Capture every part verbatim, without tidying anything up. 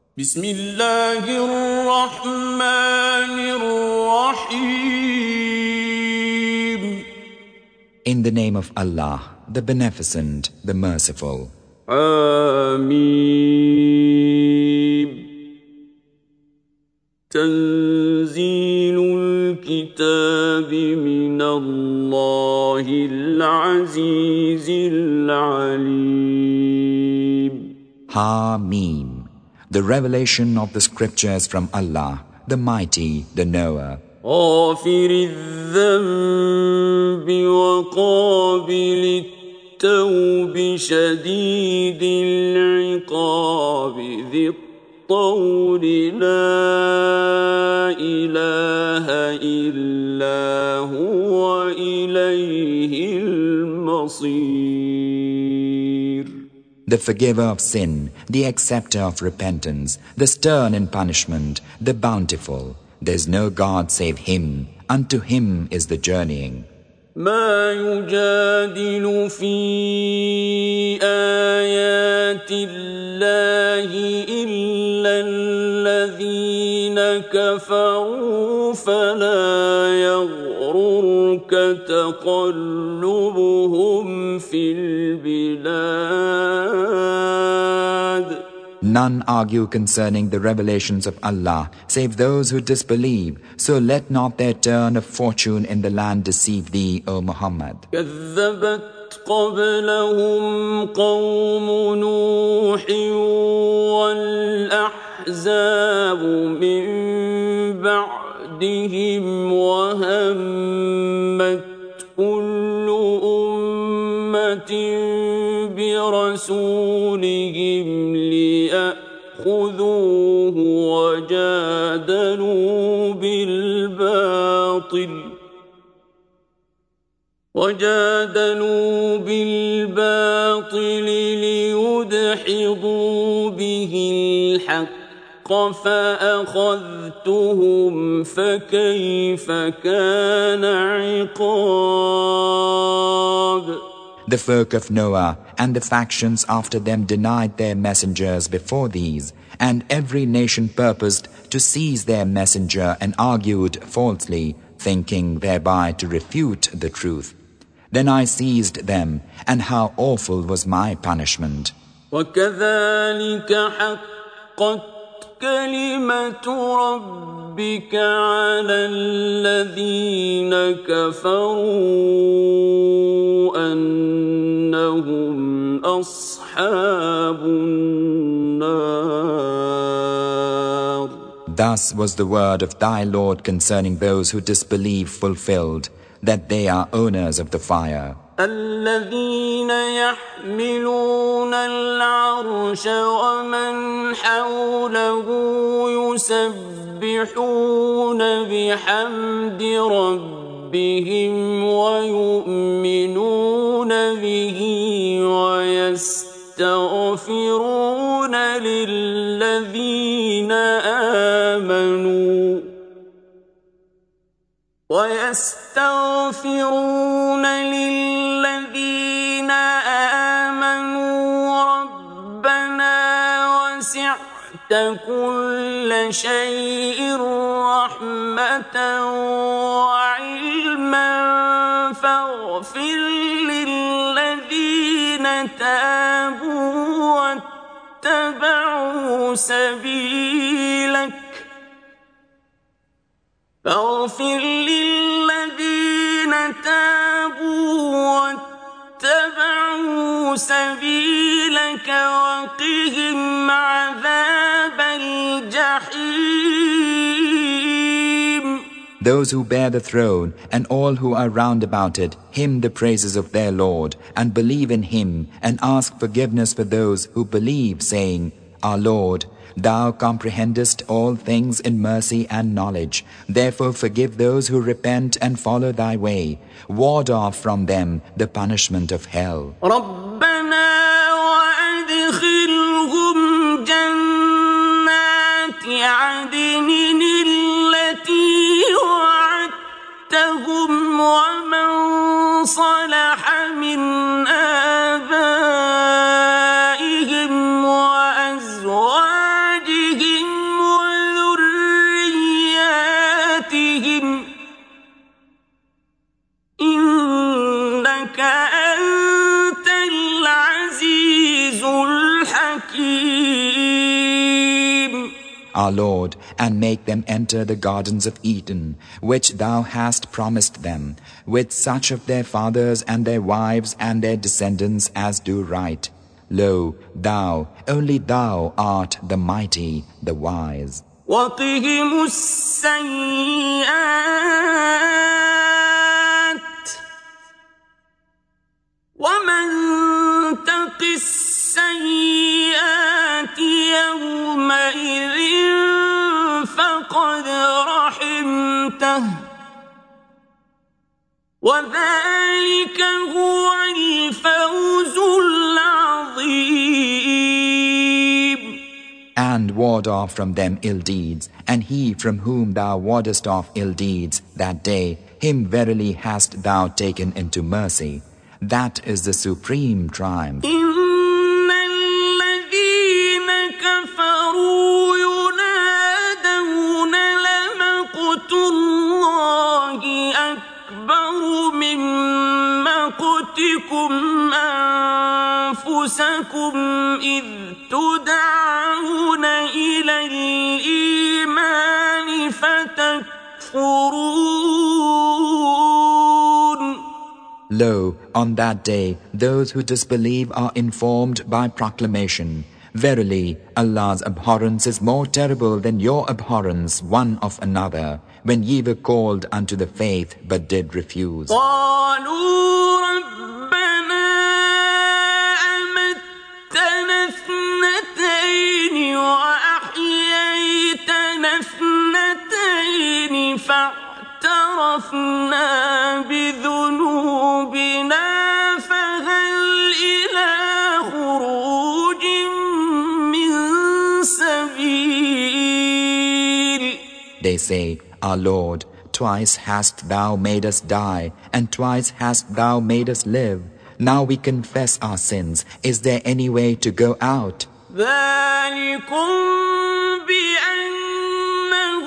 بسم الله الرحمن الرحيم. In the name of Allah, the Beneficent, the Merciful. آمين. تنزيل الكتاب من الله العزيز العليم. Hameen. The revelation of the scriptures from Allah, the Mighty, the Knower. غافر الذنب وقابل التوب شديد العقاب ذي الطول لا إله إلا هو إليه المصير. The forgiver of sin, the acceptor of repentance, the stern in punishment, the bountiful. There is no God save Him. Unto Him is the journeying. ما يجادل في آيات الله إلا الذين كفروا فلا يغررك تقلبهم في البلاد. None argue concerning the revelations of Allah, save those who disbelieve. So let not their turn of fortune in the land deceive thee, O Muhammad. كذبت قبلهم قوم نوح والأحزاب من بعدهم وهمت كل أمة برسولهم ليأخذوه وجادلوا بالباطل وجادلوا بالباطل ليدحضوا به الحق فأخذتهم فكيف كان عقاب. The folk of Noah and the factions after them denied their messengers before these, and every nation purposed to seize their messenger and argued falsely, thinking thereby to refute the truth. Then I seized them, and how awful was my punishment. وَكَذَلِكَ حَقَّتْ كَلِمَةُ رَبِّكَ عَلَى الَّذِينَ كَفَرُوا أَنَّهُمْ أَصْحَابُ النَّارِ. Thus was the word of thy Lord concerning those who disbelieve fulfilled, that they are owners of the fire. الذين يحملون العرش ومن حوله يسبحون بحمد ربهم ويؤمنون به ويستغفرون للذين آمنوا ويستغفرون للذين آمنوا ربنا وسعت كل شيء رحمة وعلما فاغفر للذين تابوا واتبعوا سبيلك فاغفر للذين تابوا واتبعوا سبيلك وقهم عذاب الجحيم. Those who bear the throne and all who are round about it hymn the praises of their Lord and believe in Him and ask forgiveness for those who believe, saying, Our Lord, Thou comprehendest all things in mercy and knowledge. Therefore forgive those who repent and follow Thy way. Ward off from them the punishment of hell. ربنا وأدخلهم جنات عدن التي وعدتهم ومن صلح من آبائهم وأزواجهم our Lord, and make them enter the gardens of Eden, which thou hast promised them, with such of their fathers and their wives and their descendants as do right. Lo, thou, only thou art the mighty, the wise. وقهم السيئات ومن تق السيئات يومئذ فقد رحمته وذلك هو الفوز العظيم. And ward off from them ill deeds, and he from whom thou wardest off ill deeds that day, him verily hast thou taken into mercy. That is the supreme triumph. إن الذين كفروا ينادون لمقت الله أكبر من مقتكم أنفسكم إذ تدعون إلى الإيمان فتكفرون. Lo, on that day, those who disbelieve are informed by proclamation. Verily, Allah's abhorrence is more terrible than your abhorrence one of another, when ye were called unto the faith but did refuse. قالوا ربنا أمتنا اثنتين وأحييتنا اثنتين فاعترفنا بذنوبنا فهل إلى خروج من سبيل. They say, Our Lord, twice hast thou made us die, and twice hast thou made us live. Now we confess our sins. Is there any way to go out? ذلكم بأنه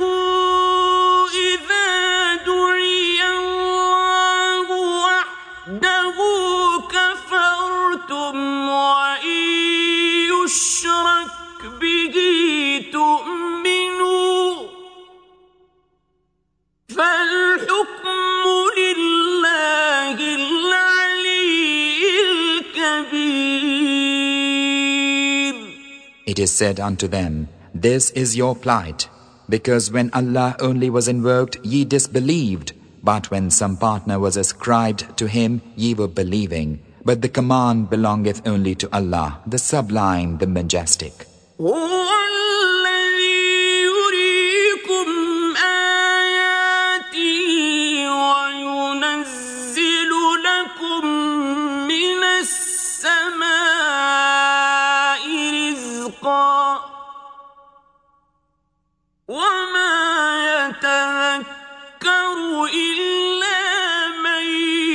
إذا دعي الله وحده كفرتم وإن يشرك به تؤمنوا فالحكم لله العلي الكبير. It is said unto them, This is your plight, because when Allah only was invoked, ye disbelieved, but when some partner was ascribed to him, ye were believing. But the command belongeth only to Allah, the Sublime, the Majestic. هو الذي يريكم آياته وينزل لكم من السماء رزقا وما يتذكر إلا من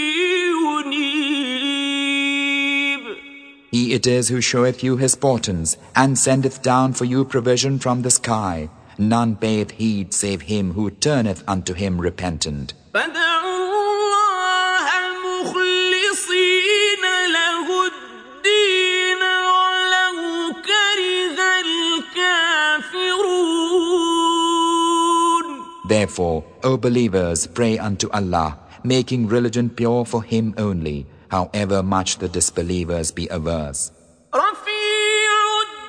ينيب. He it is who showeth you his portents, and sendeth down for you provision from the sky. None payeth heed save him who turneth unto him repentant. فادعوا الله مخلصين له الدين ولو كره الكافرون. Therefore, O believers, pray unto Allah, making religion pure for him only, however much the disbelievers be averse. رفيع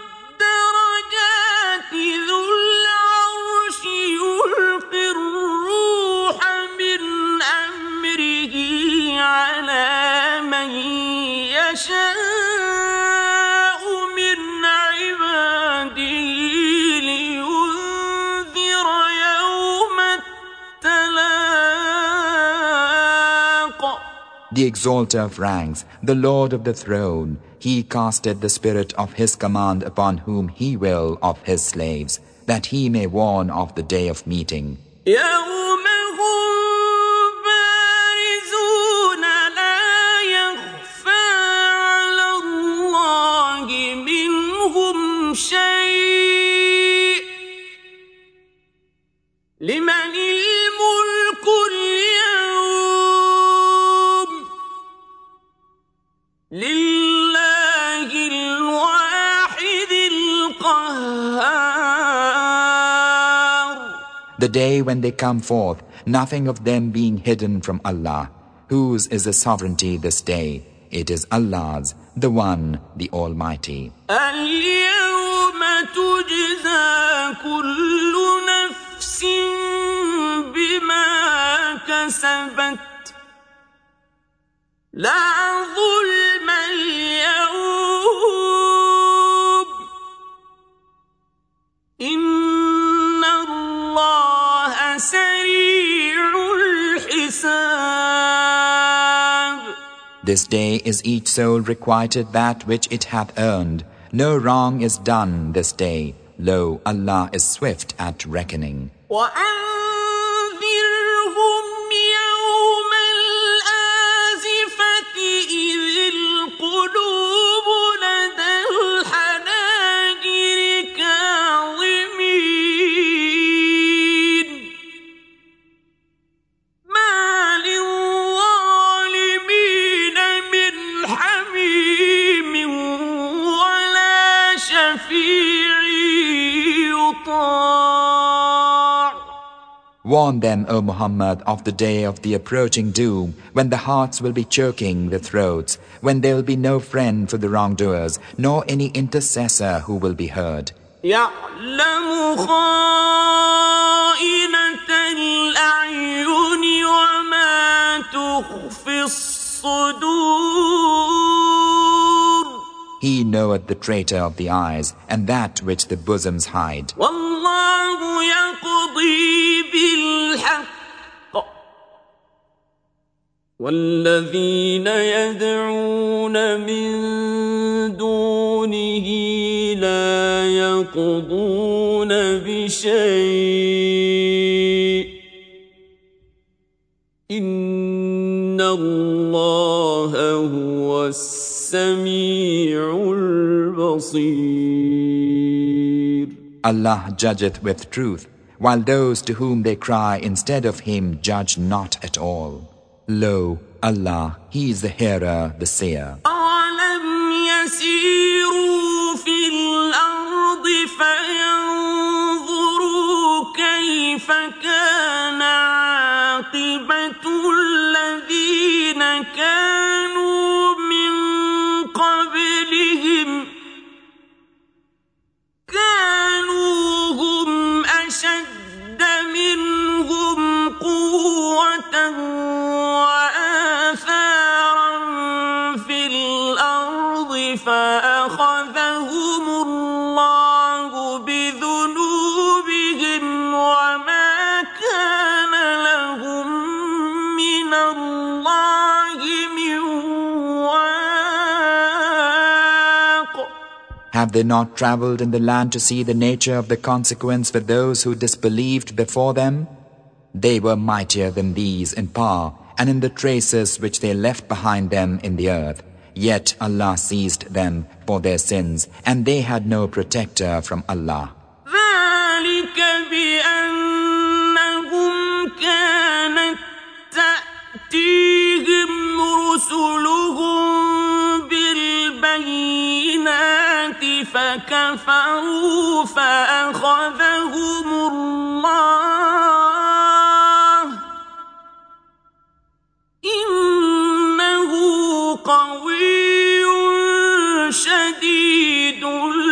الدرجات ذو العرش يلقي الروح من أمره على من يشاء من عباده لينذر يوم التلاق. The exalter of ranks, the Lord of the throne, he casteth the spirit of his command upon whom he will of his slaves, that he may warn of the day of meeting. يوم هم بارزون لا يخفى على الله منهم شيء لمن الملك اليوم لله الواحد القهار. The day when they come forth, nothing of them being hidden from Allah. Whose is the sovereignty this day? It is Allah's, the One, the Almighty. اليوم تجزى كل نفس بما كسبت لا ظلم اليوم إن الله سريع الحساب. This day is each soul requited that which it hath earned. No wrong is done this day. Lo, Allah is swift at reckoning. وأنذرهم يوم الآزفة إذ القلوب لدى الحناجر كاظمين ما للظالمين من حميم ولا شفيع يطاع. Warn them, O Muhammad, of the day of the approaching doom, when the hearts will be choking the throats, when there will be no friend for the wrongdoers, nor any intercessor who will be heard. يعلم خائنة الأعين وما تخفي الصدور. He knoweth the traitor of the eyes, and that which the bosoms hide. والله يقضي بالحق والذين يدعون من دونه لا يقضون بشيء إن الله هو السميع البصير. Allah judgeth with truth, while those to whom they cry instead of Him judge not at all. Lo, Allah, He is the hearer, the seer. أَوَلَمْ يَسِيرُوا فِي الْأَرْضِ فَيَنظُرُوا كَيْفَ كَانَ عَاقِبَةُ الَّذِينَ كَانُوا مِن قَبْلِهِمْ كانوا هم أشد منهم قوة وآثارا في الأرض فأخذهم الله بذنوبهم وما كان لهم من الله من واق. Have they not traveled in the land to see the nature of the consequence for those who disbelieved before them? They were mightier than these in power and in the traces which they left behind them in the earth. Yet Allah seized them for their sins, and they had no protector from Allah. ذلك بأنهم كانت تأتيهم رسلهم بالبينات فكفروا فأخذهم الله إنه قوي شديد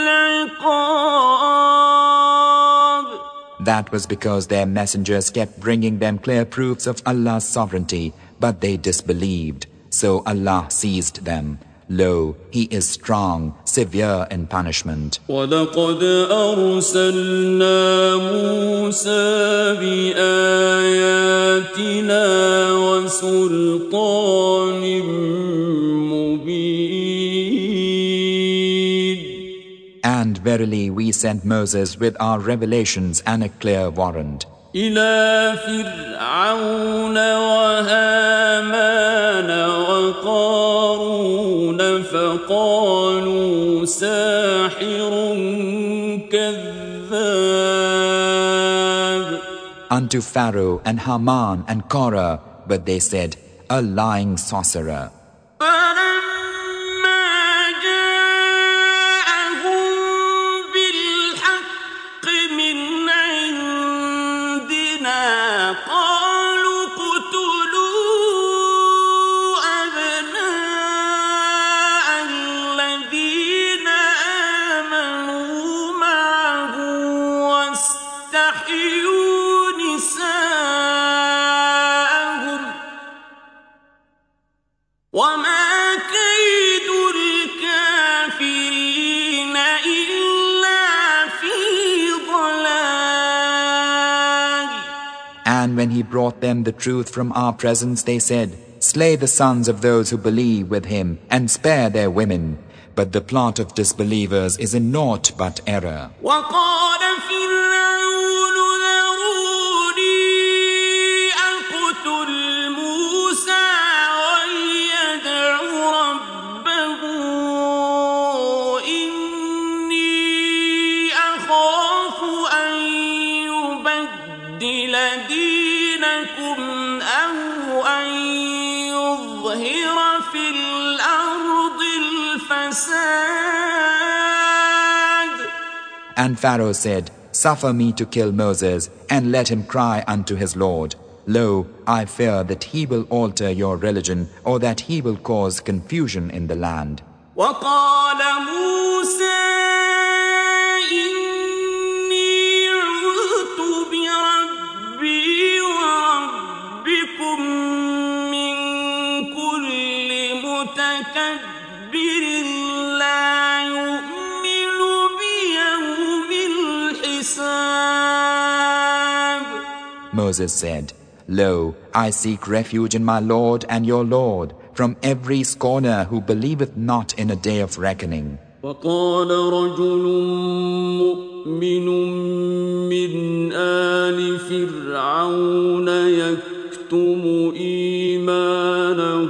العقاب. That was because their messengers kept bringing them clear proofs of Allah's sovereignty, but they disbelieved. So Allah seized them. Lo, He is strong, severe in punishment. وَلَقَدْ أَرْسَلْنَا مُوسَى بِآيَاتِنَا وَسُلْطَانٍ مُبِينٍ. And verily we sent Moses with our revelations and a clear warrant. إِلَى فِرْعَوْنَ وَهَامَانَ وَقَارُونَ فَقَالُوا سَاحِرٌ كَذَّابٌ. Unto Pharaoh and Haman and Korah, but they said, a lying sorcerer. فلما جاءهم بالحق من عندنا فاستحيوا نساءهم وما كيد الكافرين إلا في ضلال. And when he brought them the truth from our presence, they said, slay the sons of those who believe with him and spare their women. But the plot of disbelievers is in naught but error. وقال فرعون ذروني أقتل موسى وليدع ربه إني أخاف أن يبدل دينكم أو أن يظهر في الأرض الفساد. And Pharaoh said, suffer me to kill Moses, and let him cry unto his Lord. Lo, I fear that he will alter your religion, or that he will cause confusion in the land. وقال موسى إني عذت بربي وربكم من كل متكبر لا يؤمن بيوم الحساب. Moses said, Lo, I seek refuge in my Lord and your Lord, from every scorner who believeth not in a day of reckoning. وقال رجل مؤمن من آل فرعون يكتم إيمانه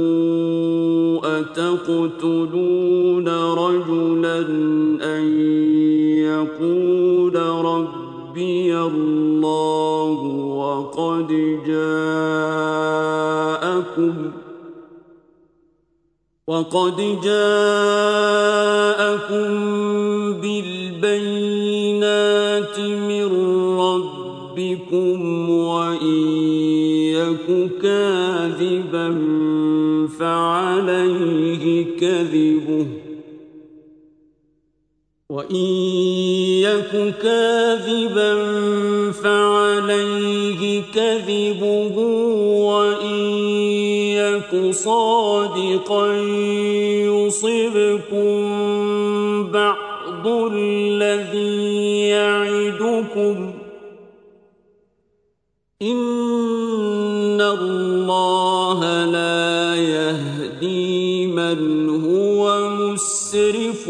أتقتلون رجلا أن يقول ربي الله وقد جاءكم وقد جاءكم بالبينات من ربكم وإن يك كاذبا فعليه كذبه وإن يك كاذبا فعليه كذبه وإن يك صادقا يصبكم بعض الذي يعدكم إن الله لا يهدي من هو مسرف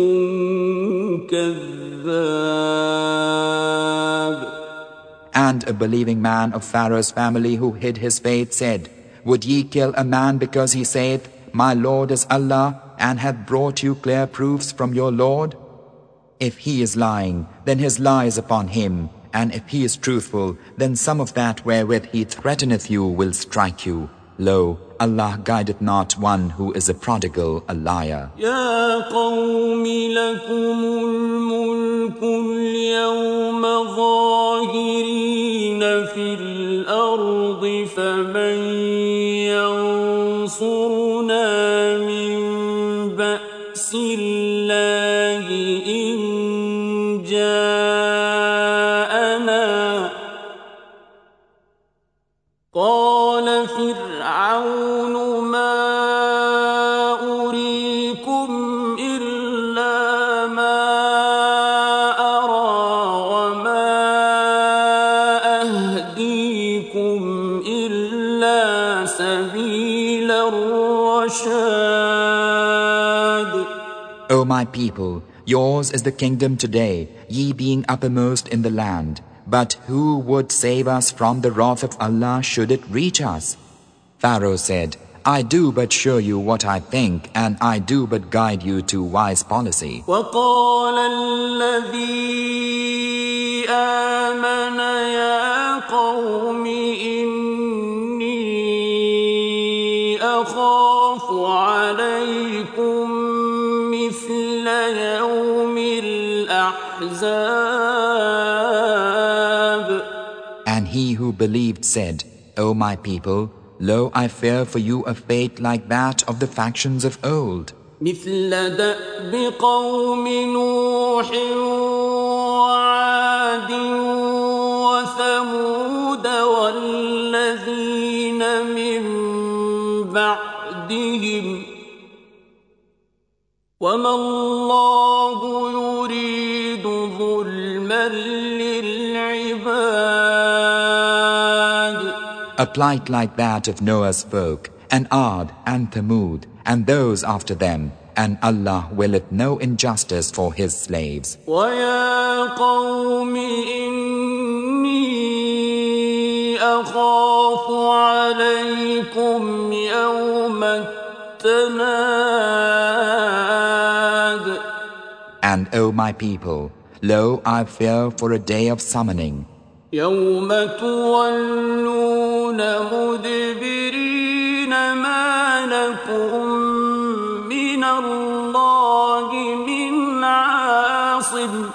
كذاب. And a believing man of Pharaoh's family who hid his faith said, would ye kill a man because he saith, my Lord is Allah, and hath brought you clear proofs from your Lord? If he is lying, then his lie is upon him, and if he is truthful, then some of that wherewith he threateneth you will strike you. Lo, Allah guideth not one who is a prodigal, a liar. يا قوم لكم الملك اليوم ظاهرين في الأرض فمن ينصرنا من بأس الله إن جاءنا قال فرعون ما أريكم إلا ما أرى وما أهديكم إلا سبيل الرشاد. O my people, yours is the kingdom today, ye being uppermost in the land. But who would save us from the wrath of Allah should it reach us? Pharaoh said, I do but show you what I think, and I do but guide you to wise policy. وقال الذي آمن يا قوم إني أخاف عليكم مثل يوم الأحزاب. And he who believed said, O my people, lo, I fear for you a fate like that of the factions of old. مثل دأب قوم نوح وعاد وما الله يريد ظلما للعباد. A plight like that of Noah's folk, and Ad and Thamud, and those after them, and Allah willeth no injustice for His slaves. وَيَا قَوْمِ إِنِّي أَخَافُ عَلَيْكُمْ يَوْمَ التَّنَادِ. And O my people, lo, I fear for a day of summoning. يَوْمَ تُوَلُّونَ مُدْبِرِينَ مَا لَكُمْ مِنَ اللَّهِ مِنْ عَاصِمٍ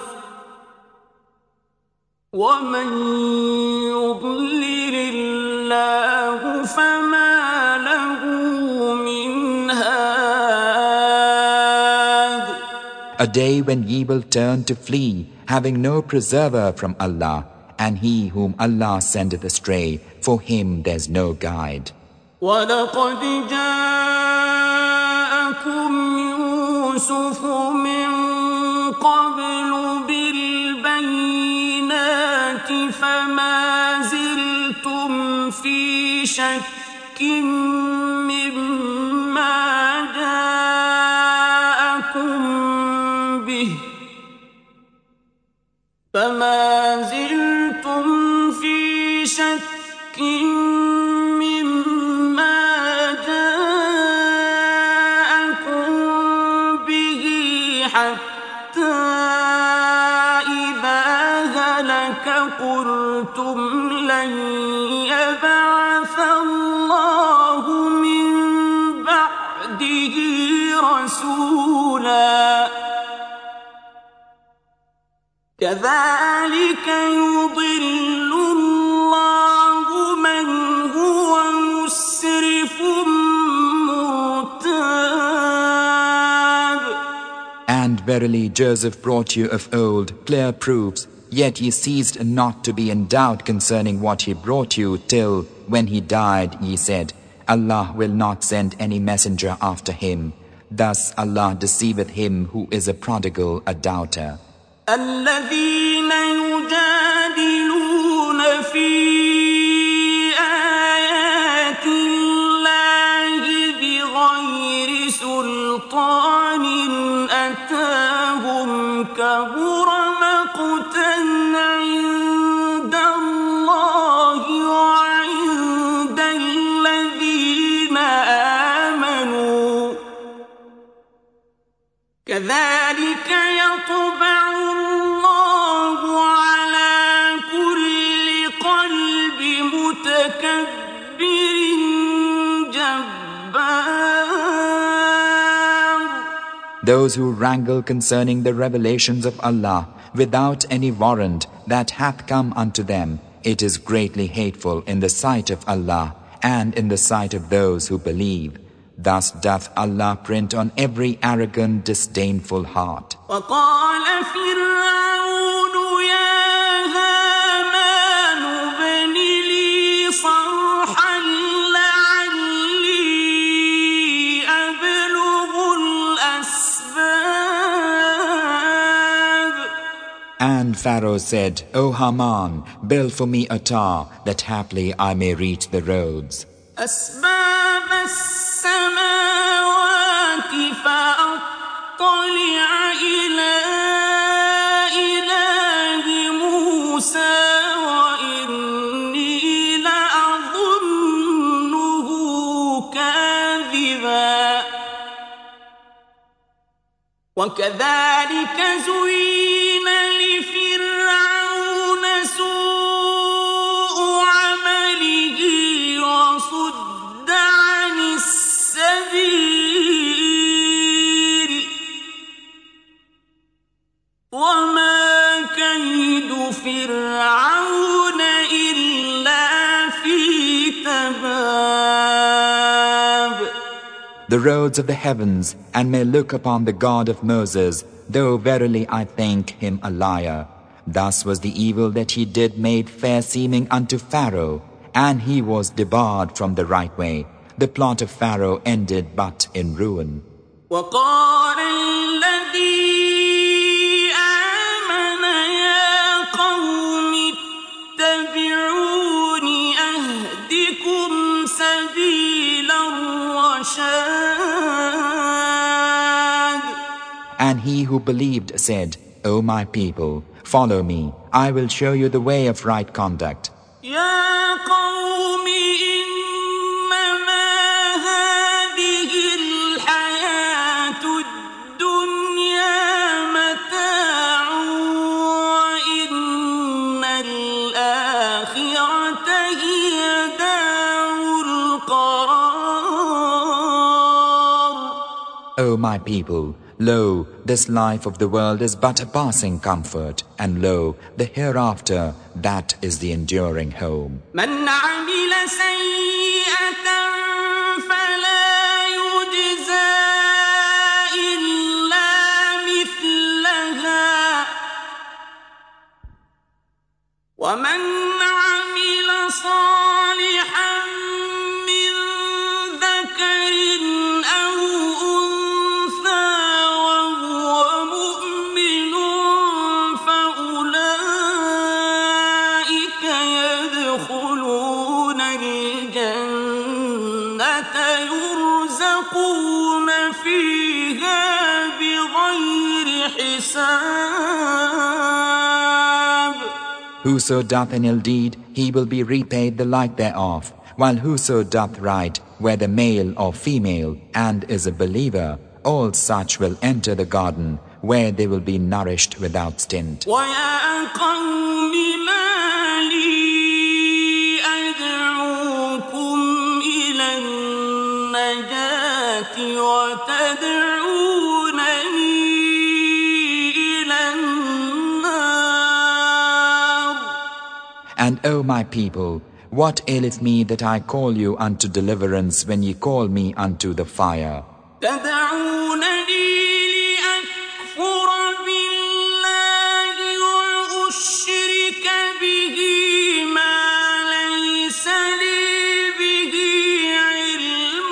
وَمَنْ يُضْلِلِ اللَّهُ فَمَا لَهُ مِنْ هَادٍ. A day when ye will turn to flee, having no preserver from Allah, and he whom Allah sendeth astray, for him there's no guide. وَلَقَدْ جَاءَكُمْ يُوسُفُ مِنْ قَبْلُ بِالْبَيِّنَاتِ فَمَا زِلْتُمْ فِي شَكٍّ مِّمَّا جَاءَكُمْ بِهِ فَمَا زِلْتُمْ فِي شَكٍّ مِّمَّا جَاءَكُمْ بِهِ حَتَّى إِذَا هَلَكَ قُلْتُمْ لَن يَبْعَثَ اللَّهُ مِن بَعْدِهِ رَسُولًا. كَذَلِكَ يُضِلُّ اللَّهُ مَنْ هُوَ مُسْرِفٌ مُرْتَابٌ. And verily Joseph brought you of old clear proofs, yet ye ceased not to be in doubt concerning what he brought you, till, when he died, ye said, Allah will not send any messenger after him. Thus Allah deceiveth him who is a prodigal, a doubter. الذين يجادلون في آيات الله بغير سلطان أتاهم كبر مقتا عند الله وعند الذين آمنوا كذلك يطبع الله على كل قلب متكبر جبار. Those who wrangle concerning the revelations of Allah without any warrant that hath come unto them, it is greatly hateful in the sight of Allah and in the sight of those who believe. Thus doth Allah print on every arrogant, disdainful heart. وقال فرعون يا هامان ابن لي صرحا لعلي أبلغ الأسباب. And Pharaoh said, O Haman, build for me a tower, that haply I may reach the roads. أسباب السماوات فأطلع إلى إله موسى وإني لأظنه كاذبا. وكذلك زين لفرعون سوء عمله وصد عن السبيل وما كيد فرعون إلا في تباب. The roads of the heavens, and may look upon the God of Moses, though verily I think him a liar. Thus was the evil that he did made fair seeming unto Pharaoh, and he was debarred from the right way. The plot of Pharaoh ended but in ruin. وقال الذي آمن يا قوم اتبعون أهدكم سبيل الرشاد. And he who believed said, O my people, follow me, I will show you the way of right conduct. يا قوم إنما هذه الحياة الدنيا متاع وإن الآخرة هي دار القرار. O my people, lo, this life of the world is but a passing comfort, and lo, the hereafter, that is the enduring home. من عمل سيئة فلا يجزى إلا مثلها ومن عمل صالحا من ذكر أو أنثى وهو مؤمن فأولئك يدخلون الجنة يرزقون فيها بغير حساب. Whoso doth an ill deed, he will be repaid the like thereof, while whoso doth right, whether male or female, and is a believer, all such will enter the garden, where they will be nourished without stint. ويا قوم ما لي أدعوكم إلى النجاة وتدعونني إلى النار. And O my people, what aileth me that I call you unto deliverance when ye call me unto the fire? تدعونني لأكفر بالله وأشرك به ما ليس لي به علم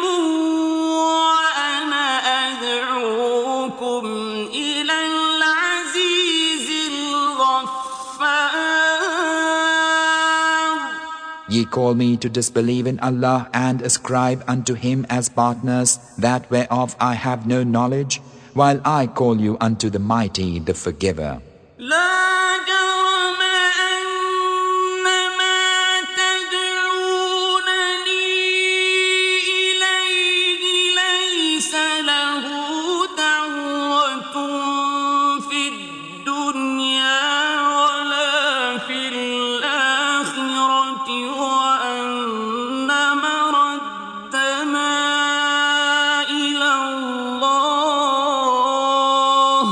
وأنا أدعوكم إلى العزيز الغفار. Ye call me to disbelieve in Allah and ascribe unto Him as partners that whereof I have no knowledge, while I call you unto the Mighty, the Forgiver. لا جرم أن ما تدعونني إليه ليس له دعوة في الدنيا ولا في الآخرة وأن مردنا إلى الله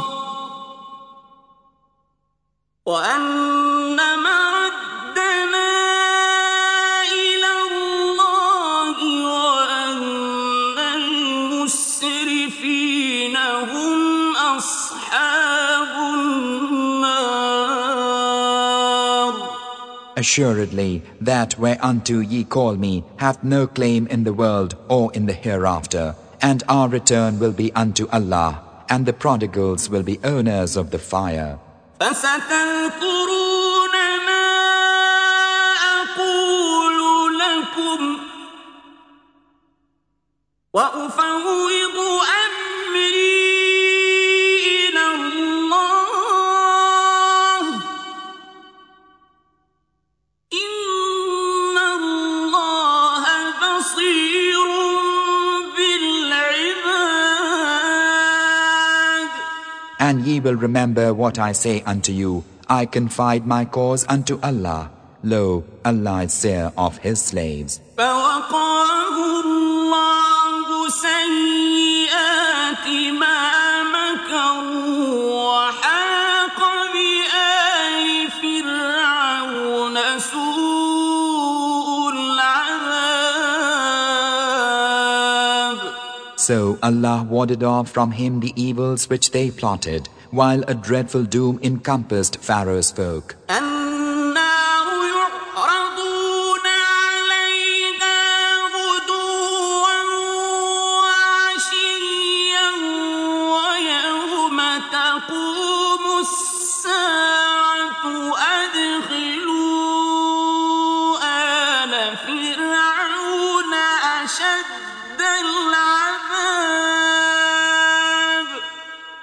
وأن مردنا إلى الله وأن المسرفين هم أصحاب النار. Assuredly, that whereunto ye call me hath no claim in the world or in the hereafter, and our return will be unto Allah, and the prodigals will be owners of the fire. فستذكرون ما أقول لكم وأفوض أمري إلى الله إن الله بصير بالعباد. And ye will remember what I say unto you, I confide my cause unto Allah. Lo, Allah is seer of His slaves. فوقاه الله سيئات ما مكروا وحاق بآل فرعون سوء العذاب. So Allah warded off from him the evils which they plotted, while a dreadful doom encompassed Pharaoh's folk. النار يعرضون عليها غدوا وعشيا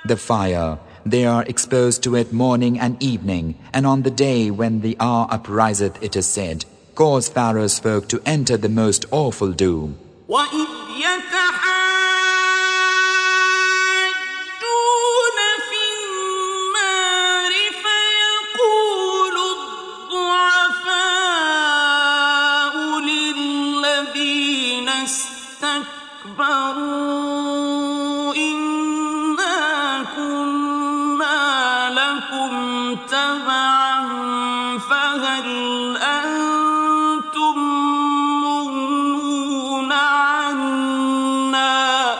The fire, they are exposed to it morning and evening, and on the day when the hour upriseth it is said, cause Pharaoh's folk to enter the most awful doom. وَإِذْ يَتَحَاجُّونَ فِي النَّارِ فَيَقُولُ الضُّعَفَاءُ لِلَّذِينَ اسْتَكْبَرُوا إِنَّا كُنَّا لَكُمْ تَبَعًا فَهَلْ أَنتُم مُّغْنُونَ عَنَّا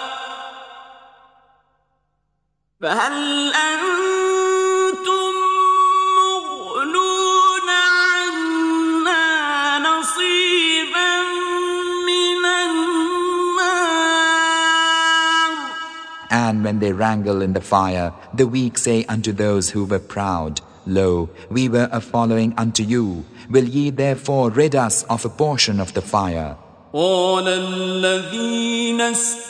فَهَلْ أَنتُم مُّغْنُونَ عَنَّا نَصِيبًا مِّنَ النَّارِ. And when they wrangle in the fire, the weak say unto those who were proud, Lo, we were a following unto you. Will ye therefore rid us of a portion of the fire? قَالَ الَّذِينَ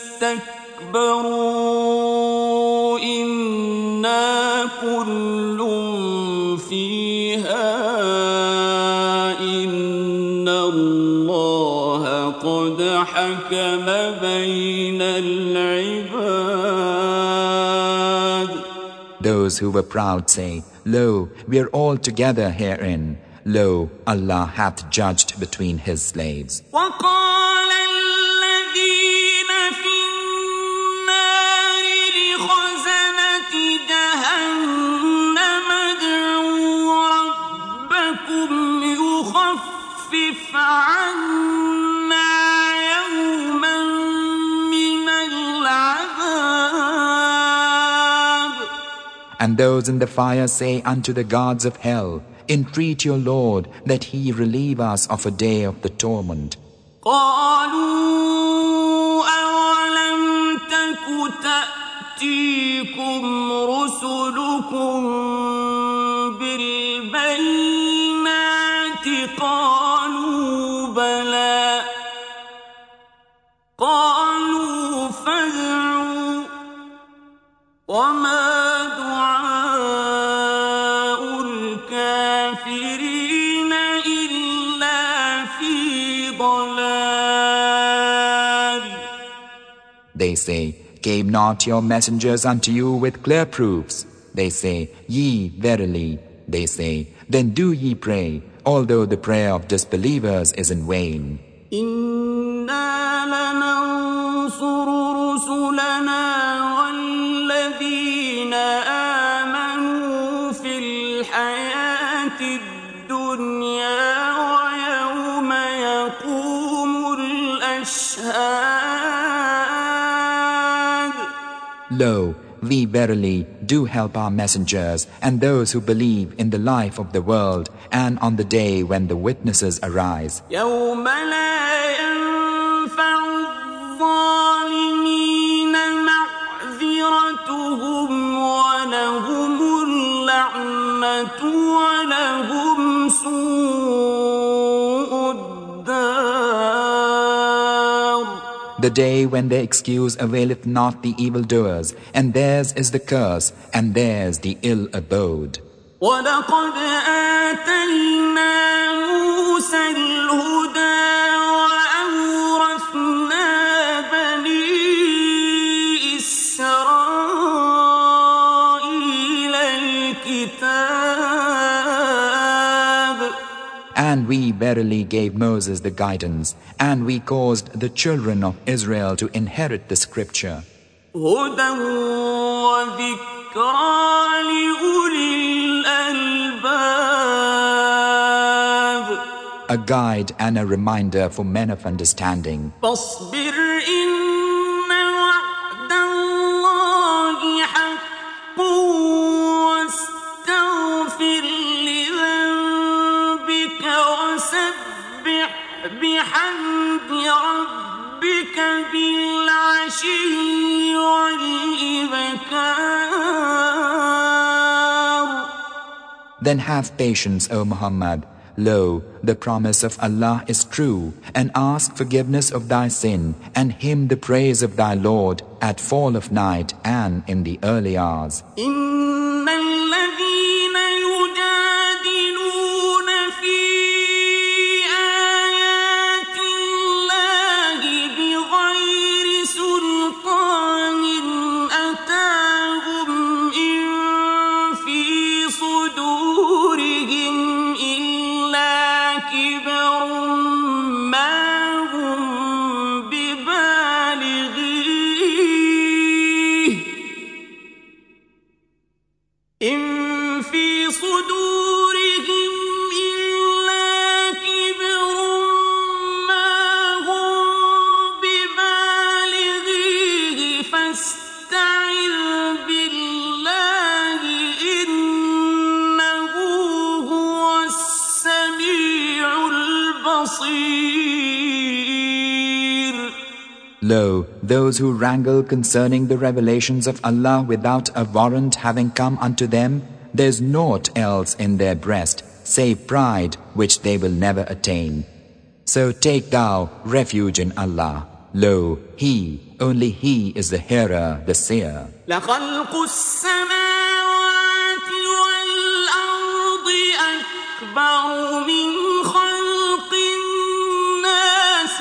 اسْتَكْبَرُوا إِنَّا كُلٌّ فِيهَا إِنَّ اللَّهَ قَدْ حَكَمَ بَيْنَ الْعِبَادِ. Those who were proud say, Lo, we are all together herein. Lo, Allah hath judged between His slaves. وَقَالَ الَّذِينَ فِي النَّارِ لِخَزَنَةِ جَهَنَّمَ ادْعُوا رَبَّكُمْ يُخَفِّفْ عَنَّا يَوْمًا مِّنَ الْعَذَابِ. And those in the fire say unto the gods of hell, Entreat your Lord that He relieve us of a day of the torment. قالوا أولم تك تأتيكم رسلكم بالبينات قالوا بلى قالوا فادعوا وما دعاء الكافرين إلا في ضلال. They say, Came not your messengers unto you with clear proofs? They say, Ye, verily. They say, Then do ye pray, although the prayer of disbelievers is in vain. إنا لننصر رسلنا والذين آمنوا في الحياة الدنيا ويوم يقوم الأشهاد. Lo, we verily do help our messengers and those who believe in the life of the world and on the day when the witnesses arise. يوم لا ينفع الظالمين معذرتهم ولهم اللعنة ولهم سوء الدار. The day when their excuse availeth not the evildoers, and theirs is the curse, and theirs the ill abode. وَلَقَدْ آتَيْنَا مُوسَى الْهُدَى وَأَوْرَثْنَا بَنِي إِسْرَائِيلَ الْكِتَابَ. And we verily gave Moses the guidance, and we caused the children of Israel to inherit the scripture. هُدًى وَذِكْرَى لِأُولِي الْأَلْبَابِ. A guide and a reminder for men of understanding. فاصبر إن وعد الله حق واستغفر لذنبك وسبح بحمد ربك بالعشي والإبكار. Then have patience, O Muhammad. Lo, the promise of Allah is true, and ask forgiveness of thy sin, and hymn the praise of thy Lord at fall of night and in the early hours. Lo, those who wrangle concerning the revelations of Allah without a warrant having come unto them, there's naught else in their breast save pride which they will never attain. So take thou refuge in Allah. Lo, He, only He is the hearer, the seer. لَخَلْقُ السَّمَاوَاتِ وَالْأَرْضِ أَكْبَرُ مِنْ خَلْقِ النَّاسِ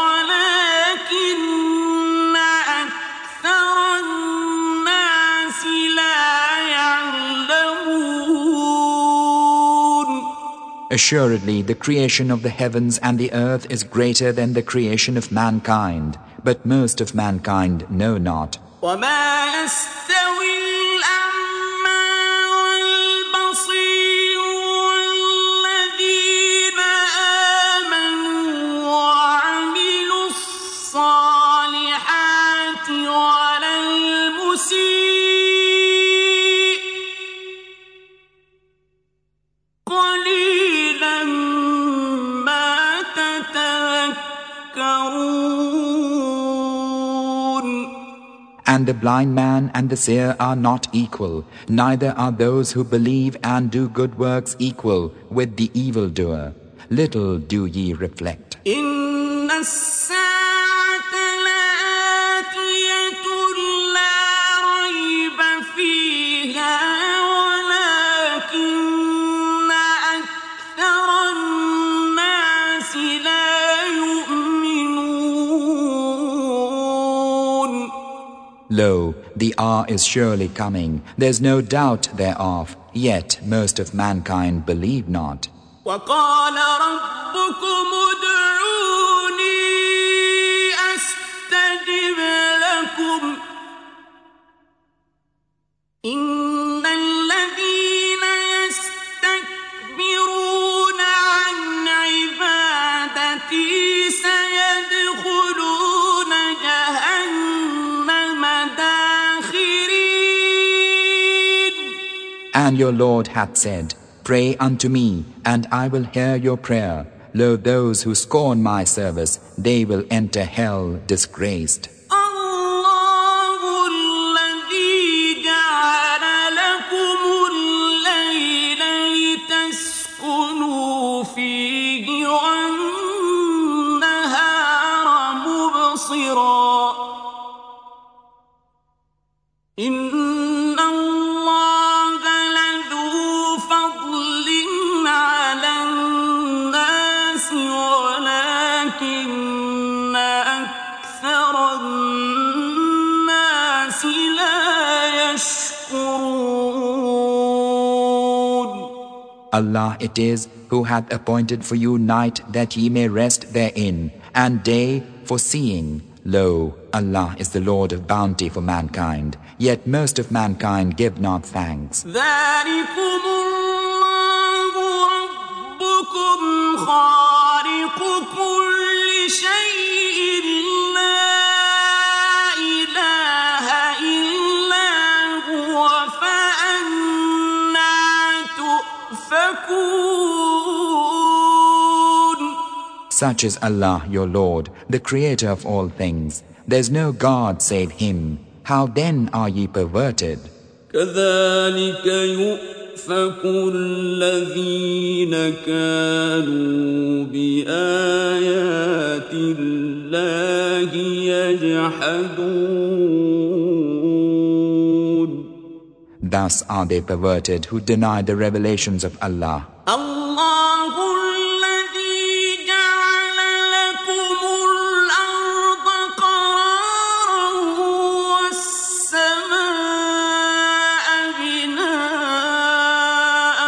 وَلَكِنَّ أَكْثَرَ النَّاسِ لَا يَعْلَمُونَ. Assuredly, the creation of the heavens and the earth is greater than the creation of mankind, but most of mankind know not. وَمَا يَسْتَوِي الْأَعْمَى وَالْبَصِيرُ وَالَّذِينَ آمَنُوا وَعَمِلُوا الصَّالِحَاتِ وَلَا الْمُسِيءُ قَلِيلًا مَا تَتَذَكَّرُونَ. And the blind man and the seer are not equal, neither are those who believe and do good works equal with the evildoer. Little do ye reflect. إِنَّ السَّاعَةَ لَآتِيَةٌ لَا رَيْبَ فِيهَا وَلَكِنَّ أَكْثَرَ النَّاسِ لَا يُؤْمِنُونَ. Lo, the hour is surely coming, there's no doubt thereof, yet most of mankind believe not. وَقَالَ رَبُّكُمُ ادْعُونِي أَسْتَجِبْ لَكُمْ إِنَّ الَّذِينَ يَسْتَكْبِرُونَ عَنْ عِبَادَتِي سَيَدْخُلُونَ جَهَنَّمَ دَاخِرِينَ. And your Lord hath said, Pray unto me, and I will hear your prayer. Lo, those who scorn my service, they will enter hell disgraced. الله الذي جعل لكم الليل لتسكنوا فيه والنهار مبصرا إن الله لذو فضل على الناس ولكن أكثر الناس لا يشكرون. Allah it is who hath appointed for you night that ye may rest therein, and day for seeing. Lo, Allah is the Lord of bounty for mankind, yet most of mankind give not thanks. ذلكم الله ربكم خالق كل شيء لا إله إلا هو فأنى تؤفكون. Such is Allah your Lord, the Creator of all things. There is no God save Him. How then are ye perverted? كذلك يؤفك يؤفك الذين كانوا بآيات الله يجحدون. Thus are they perverted who deny the revelations of Allah. الله الذي جعل لكم الأرض قرارا والسماء بناء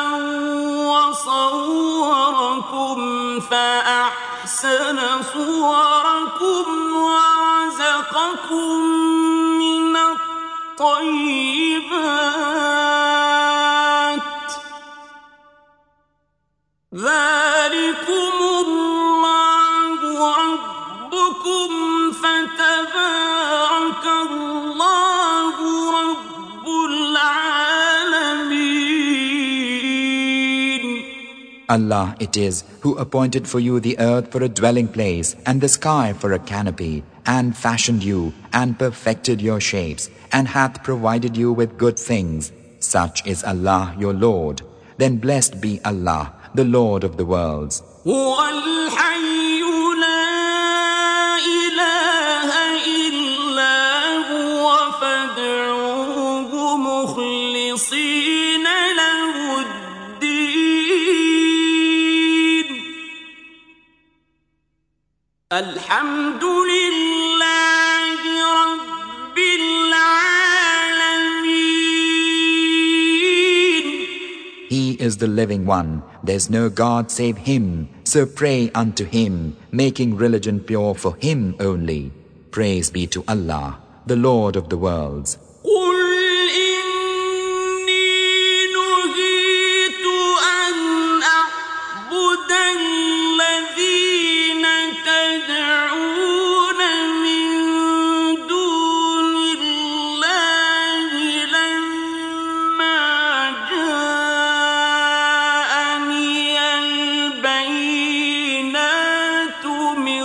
وصوركم فأحسن صوركم ورزقكم من الطيبات ذلكم الله ربكم فتبارك الله رب العالمين. Allah it is who appointed for you the earth for a dwelling place and the sky for a canopy, and fashioned you and perfected your shapes, and hath provided you with good things. Such is Allah your Lord. Then blessed be Allah, the Lord of the worlds. هو الحي لا إله إلا هو فادعوه مخلصين له الدين الحمد لله رب العالمين. He is the living one. There's no God save Him. So pray unto Him, making religion pure for Him only. Praise be to Allah, the Lord of the worlds. قل إني نهيت أن أعبد الذين تدعون من دون الله لما جاءني البينات من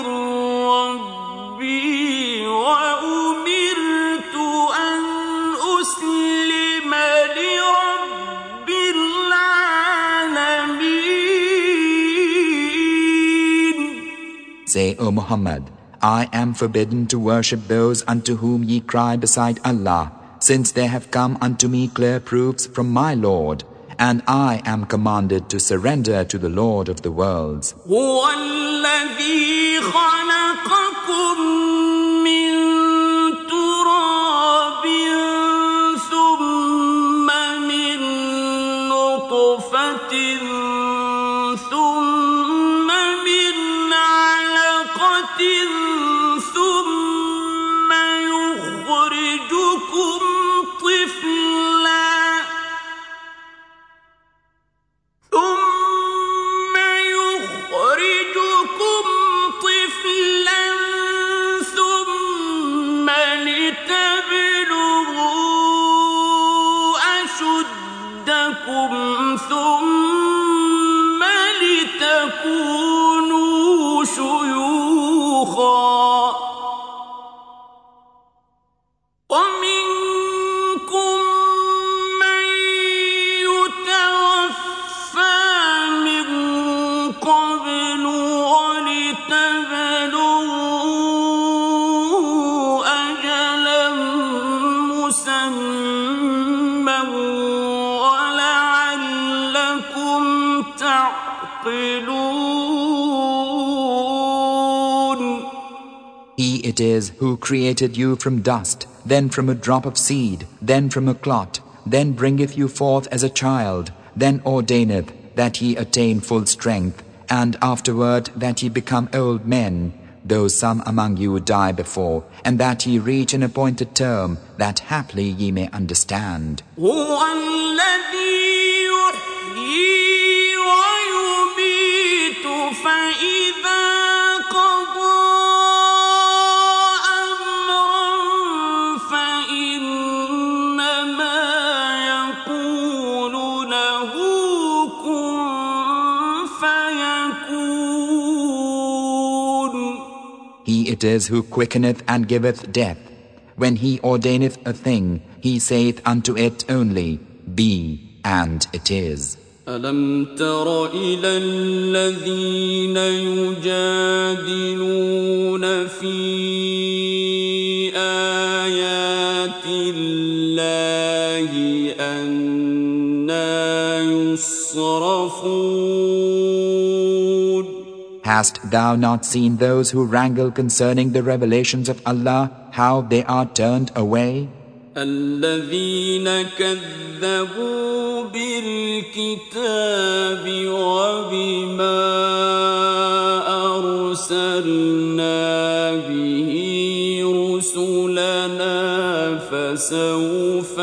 ربي وأمرت أن أسلم لرب العالمين. Say, O Muhammad, I am forbidden to worship those unto whom ye cry beside Allah, since there have come unto me clear proofs from my Lord, and I am commanded to surrender to the Lord of the worlds. هو الذي خلقكم من تراب ثم من نطفة ثم من علقة ثم يخرجكم طفلا ثم يخرجكم طفلا ثم لتبلغوا أشدكم ثم لتكونوا شيوخا ومنكم من يتوفى من قبل ولتبلغوا أجلا مسمى ولعلكم تعقلون. He it is who created you from dust, then from a drop of seed, then from a clot, then bringeth you forth as a child, then ordaineth that ye attain full strength, and afterward that ye become old men, though some among you die before, and that ye reach an appointed term, that haply ye may understand. هو الذي يحيي ويميت فإذا قضى أمرا فإنما يقول له كن فيكون. He it is who quickeneth and giveth death. When he ordaineth a thing, he saith unto it only, Be, And it is. ألم تر إلى الذين يجادلون في آيات الله أنى يصرفون. Hast thou not seen those who wrangle concerning the revelations of Allah, how they are turned away? الذين كذبوا بالكتاب وبما أرسلنا به رسلنا فسوف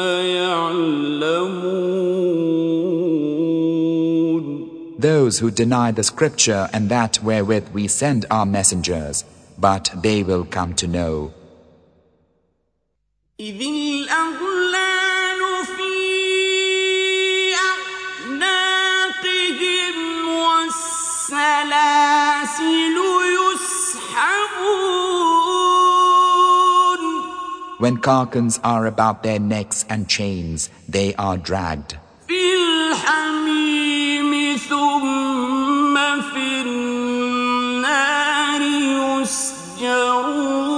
يعلمون. Those who deny the scripture and that wherewith we send our messengers, but they will come to know. إذ الأغلال في أعناقهم والسلاسل يسحبون. When carcans are about their necks and chains, they are dragged. في الحميم ثم في النار يسجرون.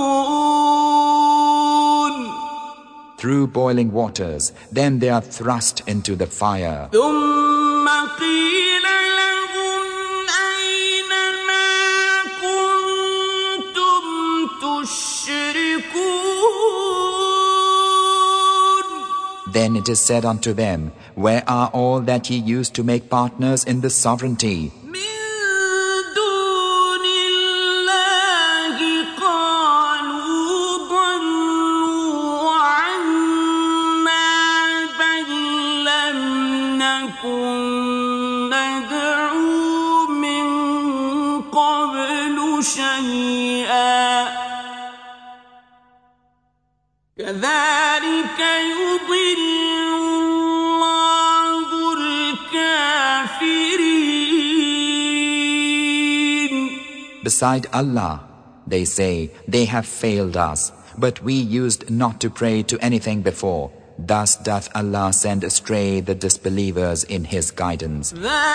Through boiling waters, then they are thrust into the fire. ثم قيل لهم أين ما كنتم تشركون. Then it is said unto them, where are all that ye used to make partners in the sovereignty? كذلك يضل الله الكافرين. Beside Allah, they say, they have failed us, but we used not to pray to anything before. Thus doth Allah send astray the disbelievers in His guidance.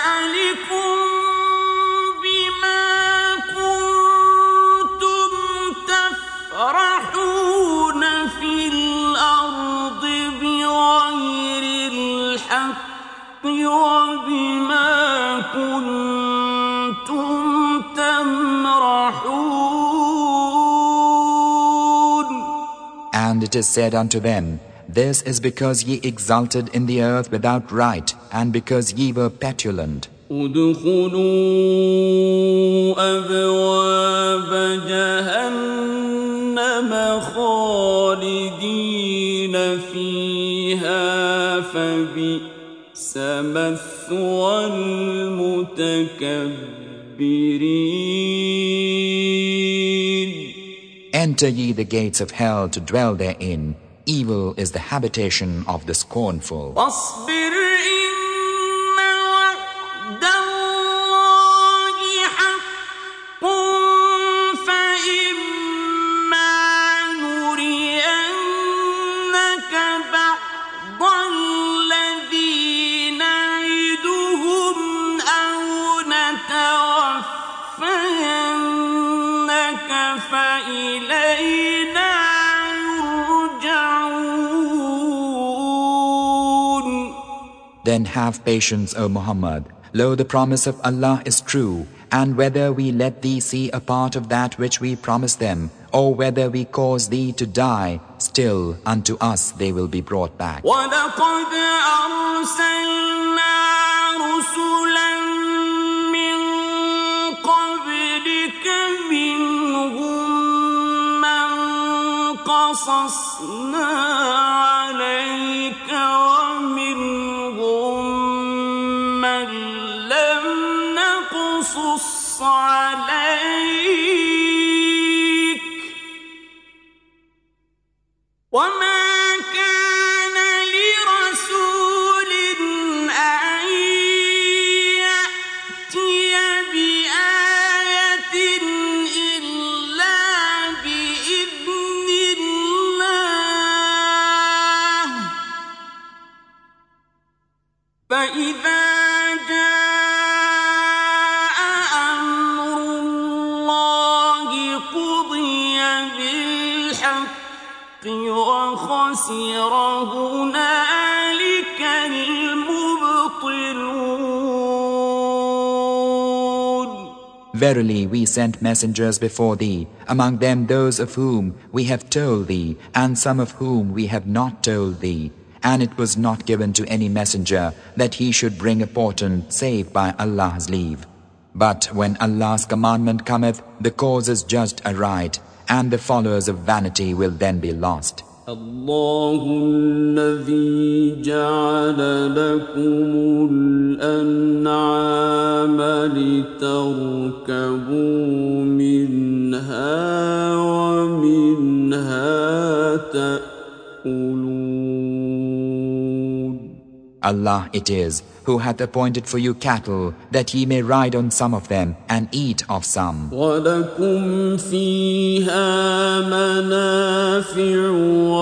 وبما كنتم تمرحون. And it is said unto them, this is because ye exulted in the earth without right, and because ye were petulant. ادخلوا أبواب جهنم خالدين فيها فبئس مثوى المتكبرين. Enter ye the gates of hell to dwell therein. Evil is the habitation of the scornful. واصبر إن وعد الله حق فإما نرينك بعض الذي نعدهم أو نتوفينك فإلينا يرجعون. Then have patience, O Muhammad. Lo, the promise of Allah is true, and whether we let thee see a part of that which we promised them, or whether we cause thee to die, still unto us they will be brought back. وَلَقَدْ أَرْسَلْنَا رُسُلًا مِّن قَبْلِكَ مِنْهُم مَّن قَصَصْنَا عَلَيْكَ وَمِنْهُم مَّن لَّمْ نَقْصُصْ عَلَيْكَ وَمَا كَانَ لِرَسُولٍ أَن يَأْتِيَ بِآيَةٍ إِلَّا بِإِذْنِ اللَّهِ وخسر هنالك المبطلون. Verily, we sent messengers before thee, among them those of whom we have told thee, and some of whom we have not told thee. And it was not given to any messenger that he should bring a portent save by Allah's leave. But when Allah's commandment cometh, the cause is judged aright, and the followers of vanity will then be lost. الله الذي جعل لكم الأنعام لتركبوا منها ومنها تأكلون. Allah it is who hath appointed for you cattle, that ye may ride on some of them and eat of some. وَلَكُمْ فِيهَا مَنَافِعُ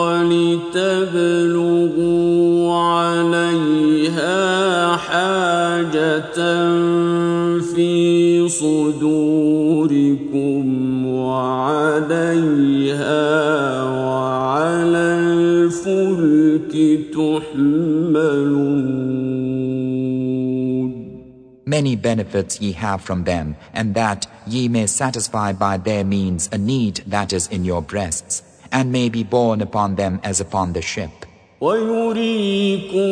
وَلِتَبْلُغُوا عَلَيْهَا حَاجَةً فِي صُدُورِكُمْ وَعَلَيْهَا وَعَلَى الْفُلْكِ تُحْمَلُونَ. Many benefits ye have from them, and that ye may satisfy by their means a need that is in your breasts, and may be borne upon them as upon the ship. وَيُرِيكُمْ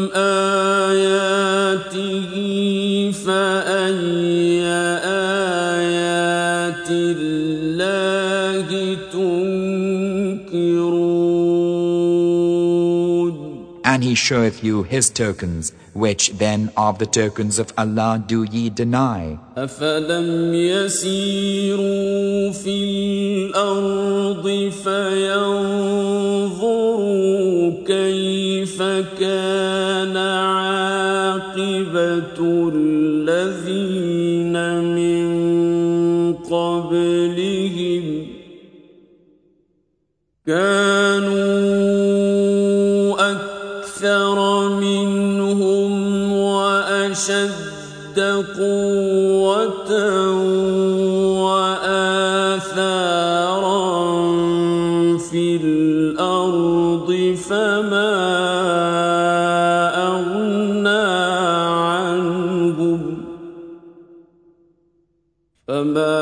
آيَاتِهِ فَأَيَّ آيَاتِ اللَّهِ تُنكِرُونَ. And he showeth you his tokens, which then of the tokens of Allah do ye deny? أَفَلَمْ يَسِيرُوا فِي الْأَرْضِ فَيَنظُرُوا كَيْفَ كَانَ عَاقِبَةُ الَّذِينَ مِن قَبْلِهِمْ كَانُوا أَكْثَرَ مِنْهُمْ وَأَشَدَّ قُوَّةً وَآثَارًا فِي الْأَرْضِ فَمَا أَغْنَى عَنْهُمْ فَمَا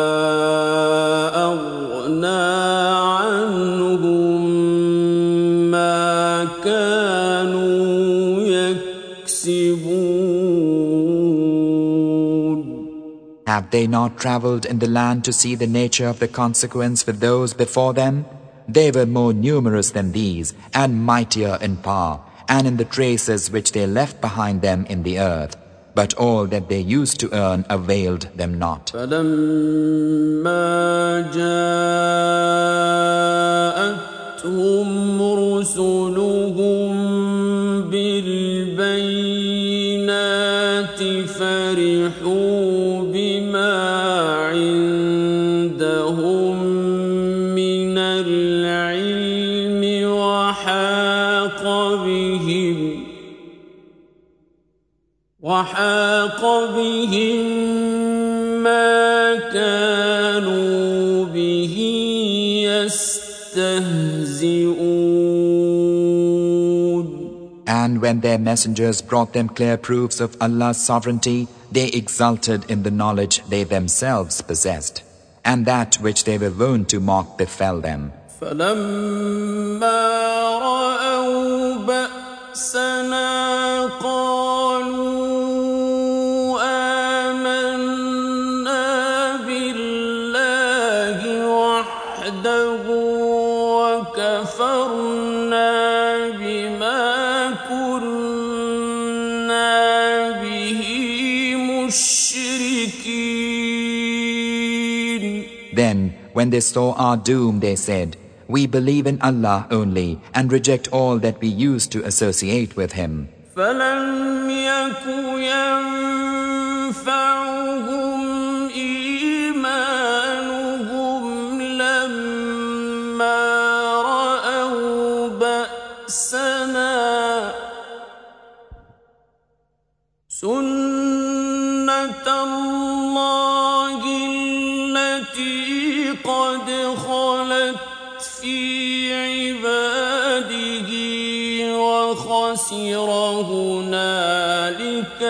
أَغْنَى عَنْهُمْ مَا كَانُوا يَكْسِبُونَ. Have they not traveled in the land to see the nature of the consequence for those before them? They were more numerous than these, and mightier in power, and in the traces which they left behind them in the earth. But all that they used to earn availed them not. فَلَمَّا جَاءَتْهُمْ رُسُلُهُم بِالْبَيِّنَاتِ فَرِحُوا بِمَا عِندَهُم مِّنَ الْعِلْمِ وَحَاقَ بِهِم وَحَاقَ بِهِم مَّا كَانُوا بِهِ يَسْتَهْزِئُونَ. And when their messengers brought them clear proofs of Allah's sovereignty, they exulted in the knowledge they themselves possessed, and that which they were wont to mock befell them. فَلَمَّا رَأَوْا بَأْسَنَا قَالُوا آمَنَّا بِاللَّهِ وَحْدَهُ وَكَفَرْنَا بِمَا كُنَّا بِهِ مُشْرِكِينَ. Then, when they saw our doom, they said, We believe in Allah only, and reject all that we used to associate with Him. فَلَمْ يَكُ يَنفَعُهُمْ إِيمَانُهُمْ لَمَّا رَأَوْا بَأْسَنَا سُنَّةَ اللَّهِ الَّتِي قَدْ خَلَتْ فِي خسر هنالك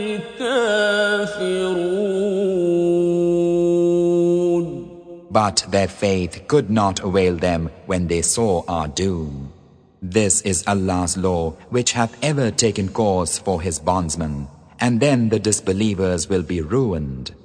الكافرون. But their faith could not avail them when they saw our doom. This is Allah's law which hath ever taken course for His bondsmen, and then the disbelievers will be ruined.